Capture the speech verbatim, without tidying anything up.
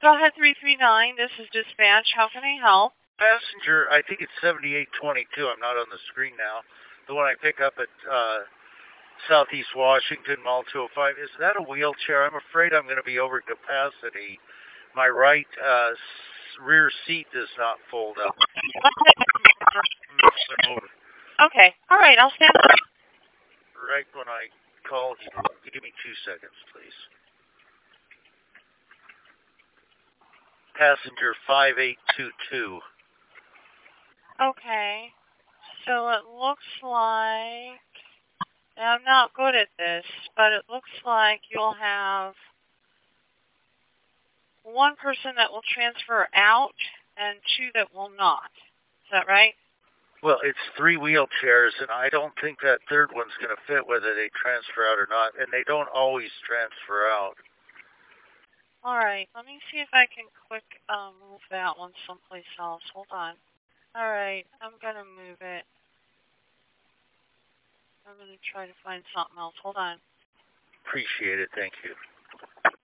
Go ahead, three three nine. This is dispatch. How can I help? Passenger, I think it's seventy-eight twenty-two. I'm not on the screen now. The one I pick up at uh, Southeast Washington, Mall two oh five. Is that a wheelchair? I'm afraid I'm going to be over capacity. My right uh, rear seat does not fold up. Okay. All right. I'll stand up. Right when I called you. Give me two seconds, please. Passenger five eight two two. Okay. So it looks like, and I'm not good at this, but it looks like you'll have one person that will transfer out and two that will not. Is that right? Well, it's three wheelchairs, and I don't think that third one's going to fit whether they transfer out or not, and they don't always transfer out. All right. Let me see if I can quick um, move that one someplace else. Hold on. All right. I'm going to move it. I'm going to try to find something else. Hold on. Appreciate it. Thank you.